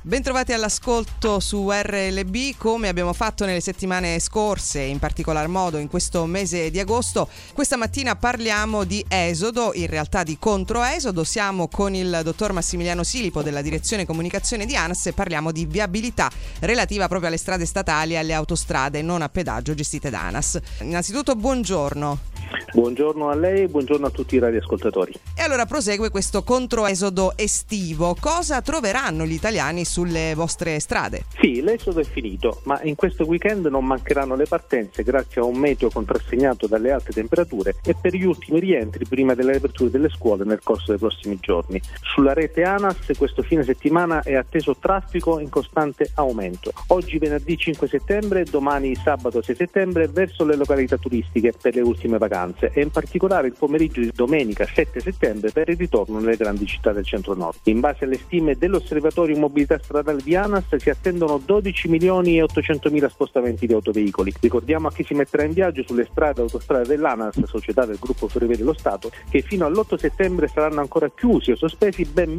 Bentrovati all'ascolto su RLB. Come abbiamo fatto nelle settimane scorse, in particolar modo in questo mese di agosto, questa mattina parliamo di esodo, in realtà di controesodo. Siamo con il dottor Massimiliano Silipo della direzione comunicazione di ANAS e parliamo di viabilità relativa proprio alle strade statali e alle autostrade non a pedaggio gestite da ANAS. Innanzitutto buongiorno. Buongiorno a lei e buongiorno a tutti i radioascoltatori. E allora prosegue questo controesodo estivo. Cosa troveranno gli italiani sulle vostre strade? Sì, l'esodo è finito, ma in questo weekend non mancheranno le partenze grazie a un meteo contrassegnato dalle alte temperature e per gli ultimi rientri prima delle riaperture delle scuole nel corso dei prossimi giorni. Sulla rete ANAS questo fine settimana è atteso traffico in costante aumento. Oggi venerdì 5 settembre, domani sabato 6 settembre verso le località turistiche per le ultime vacanze e in particolare il pomeriggio di domenica 7 settembre per il ritorno nelle grandi città del centro-nord. In base alle stime dell'Osservatorio Mobilità Stradale di ANAS si attendono 12 milioni e 800 mila spostamenti di autoveicoli. Ricordiamo a chi si metterà in viaggio sulle strade e autostrade dell'ANAS, società del gruppo Ferrovie dello Stato, che fino all'8 settembre saranno ancora chiusi o sospesi ben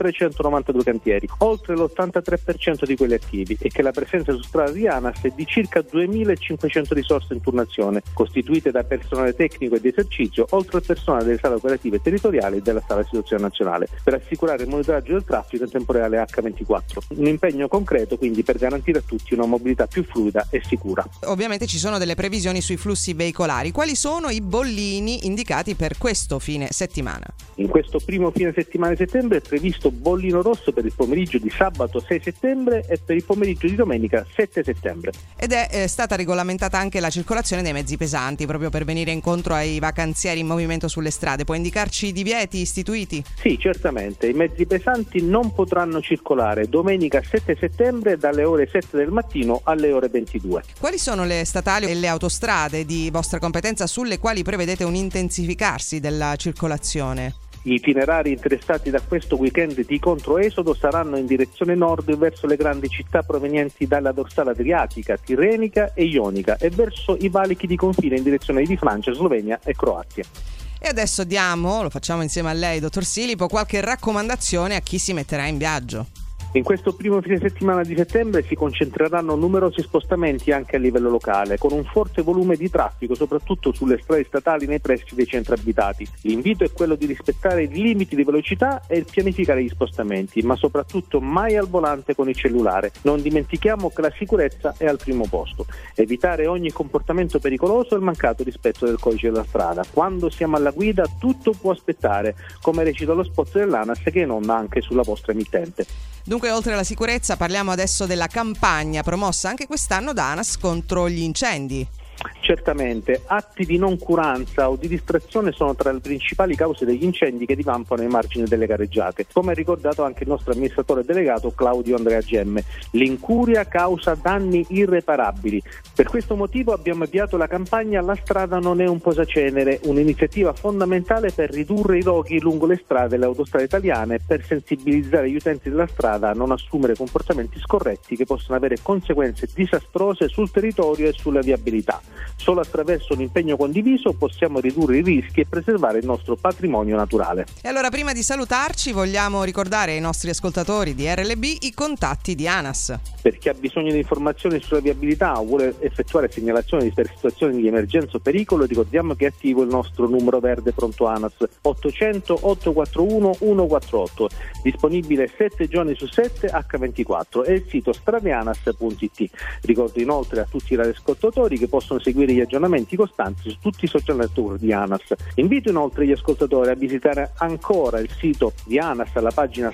1392 cantieri, oltre l'83% di quelli attivi, e che la presenza su strada di ANAS è di circa 2500 risorse in turnazione, costituite da personale tecnico e di esercizio, oltre al personale delle sale operative territoriali e della sala situazione nazionale, per assicurare il monitoraggio del traffico in tempo reale H24. Un impegno concreto quindi per garantire a tutti una mobilità più fluida e sicura. Ovviamente ci sono delle previsioni sui flussi veicolari. Quali sono i bollini indicati per questo fine settimana? In questo primo fine settimana di settembre è previsto bollino rosso per il pomeriggio di sabato 6 settembre e per il pomeriggio di domenica 7 settembre. Ed è stata regolamentata anche la circolazione dei mezzi pesanti proprio per venire incontro ai vacanzieri in movimento sulle strade. Può indicarci i divieti istituiti? Sì, certamente. I mezzi pesanti non potranno circolare domenica 7 settembre dalle ore 7 del mattino alle ore 22. Quali sono le statali e le autostrade di vostra competenza sulle quali prevedete un intensificarsi della circolazione? Gli itinerari interessati da questo weekend di controesodo saranno in direzione nord verso le grandi città provenienti dalla dorsale adriatica, tirrenica e ionica e verso i valichi di confine in direzione di Francia, Slovenia e Croazia. E adesso lo facciamo insieme a lei, dottor Silipo, qualche raccomandazione a chi si metterà in viaggio. In questo primo fine settimana di settembre si concentreranno numerosi spostamenti anche a livello locale, con un forte volume di traffico, soprattutto sulle strade statali nei pressi dei centri abitati. L'invito è quello di rispettare i limiti di velocità e pianificare gli spostamenti, ma soprattutto mai al volante con il cellulare. Non dimentichiamo che la sicurezza è al primo posto. Evitare ogni comportamento pericoloso e il mancato rispetto del codice della strada. Quando siamo alla guida tutto può aspettare, come recita lo spot dell'ANAS che è in onda anche sulla vostra emittente. Dunque, oltre alla sicurezza, parliamo adesso della campagna promossa anche quest'anno da ANAS contro gli incendi. Certamente, atti di noncuranza o di distrazione sono tra le principali cause degli incendi che divampano ai margini delle gareggiate, come ha ricordato anche il nostro amministratore delegato Claudio Andrea Gemme. L'incuria causa danni irreparabili. Per questo motivo abbiamo avviato la campagna La strada non è un posacenere, un'iniziativa fondamentale per ridurre i roghi lungo le strade e le autostrade italiane e per sensibilizzare gli utenti della strada a non assumere comportamenti scorretti che possono avere conseguenze disastrose sul territorio e sulla viabilità. Solo attraverso un impegno condiviso possiamo ridurre i rischi e preservare il nostro patrimonio naturale. E allora, prima di salutarci, vogliamo ricordare ai nostri ascoltatori di RLB i contatti di ANAS. Per chi ha bisogno di informazioni sulla viabilità o vuole effettuare segnalazioni per situazioni di emergenza o pericolo, ricordiamo che è attivo il nostro numero verde pronto ANAS 800 841 148, disponibile 7 giorni su 7 H24, e il sito stradeanas.it. Ricordo inoltre a tutti i radioascoltatori che possono seguire gli aggiornamenti costanti su tutti i social network di ANAS. Invito inoltre gli ascoltatori a visitare ancora il sito di ANAS alla pagina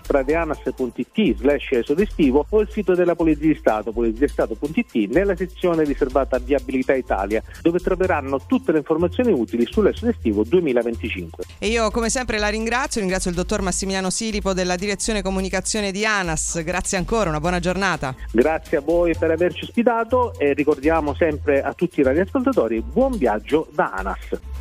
stradeanas.it/esodo estivo o il sito della Polizia di Stato, poliziastato.it, nella sezione riservata a Viabilità Italia, dove troveranno tutte le informazioni utili sull'esodo estivo 2025. E io come sempre ringrazio il dottor Massimiliano Silipo della direzione comunicazione di ANAS. Grazie ancora, una buona giornata. Grazie a voi per averci ospitato e ricordiamo sempre a tutti i radioascoltatori buon viaggio da ANAS.